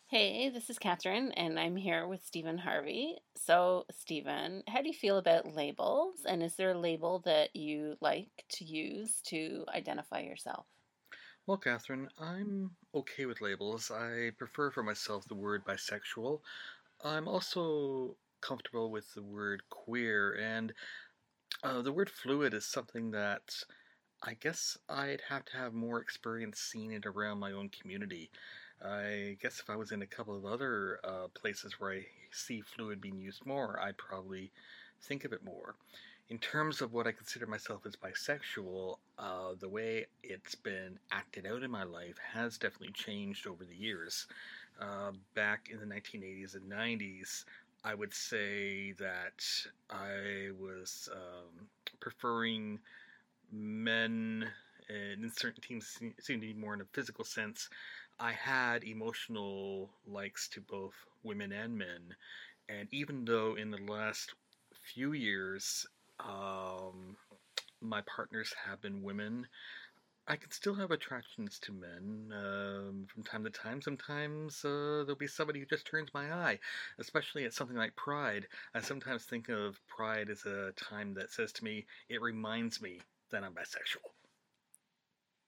Hey, this is Catherine, and I'm here with Stephen Harvey. So, Stephen, how do you feel about labels? And is there a label that you like to use to identify yourself? Well, Catherine, I'm okay with labels. I prefer for myself the word bisexual. I'm also comfortable with the word queer, and the word fluid is something that I guess I'd have to have more experience seeing it around my own community. I guess if I was in a couple of other places where I see fluid being used more, I'd probably think of it more. In terms of what I consider myself as bisexual, the way it's been acted out in my life has definitely changed over the years. Back in the 1980s and 90s, I would say that I was preferring men, and in certain teams seem to be more in a physical sense. I had emotional likes to both women and men, and even though in the last few years um, my partners have been women, I can still have attractions to men from time to time. Sometimes there'll be somebody who just turns my eye, especially at something like Pride. I sometimes think of Pride as a time that says to me, it reminds me that I'm bisexual.